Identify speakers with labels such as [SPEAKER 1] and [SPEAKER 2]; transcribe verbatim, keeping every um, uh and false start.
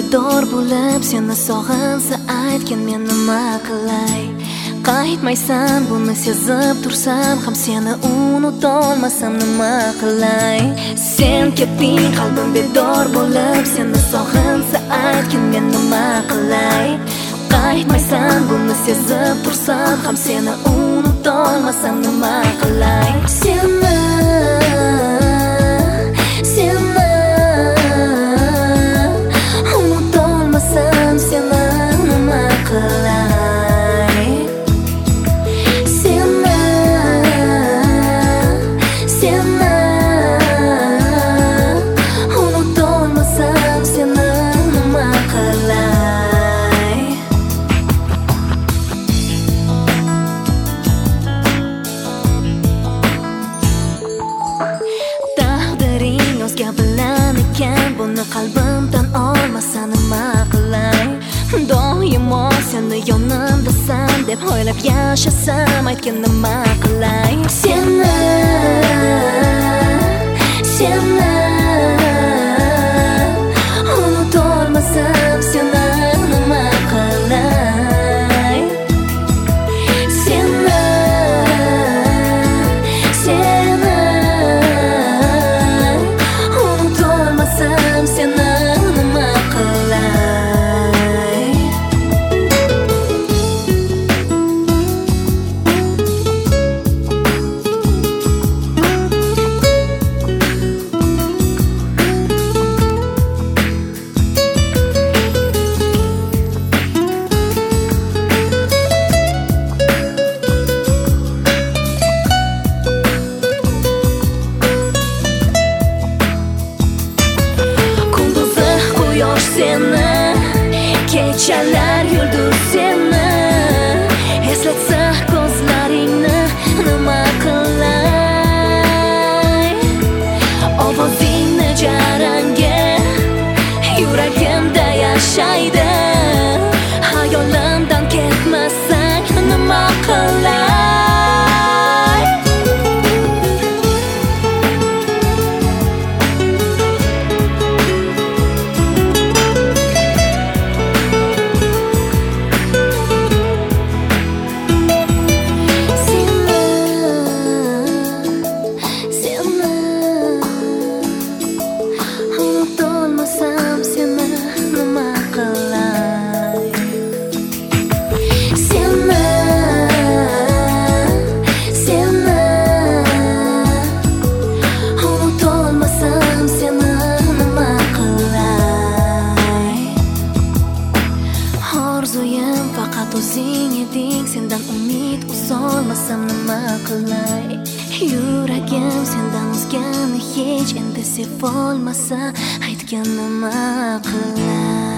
[SPEAKER 1] bedor bo'lib seni sog'insa aytgin men nima qilay. Qaytmaysan buni sezib tursam ham seni unutolmasam nima qilay. Sen ketding qalbim bedor bo'lib seni sog'insa aytgin men nima qilay. Qaytmaysan buni sezib tursam ham seni unutolmasam nima qilay. Seni seni unutolmasam seni nima qilay. Seni seni unutolmasam seni nima qilay. Taqdiring o'zga bilan ekan, buni qalbimdan olmasa nima qilay. Doimo seni yonimdasan deb o'ylab yashasam aytgin nima qilay. Seni seni unutolmasam seni nima qilay. Seni seni unutolmasam seni nima qilay. Seni kechalar yulduz seni eslatsa ko'zlaringni nima qilay. Ovozingni jarangga yuragimda yashaydi. Hayolimdan ketmasang nima qilay. Orzuyim faqat o'zing eding, sendan umid uzolmasam nima qilay. Yuragim sendan o'zgani hech endi sevolmasa aytgin nima qilay.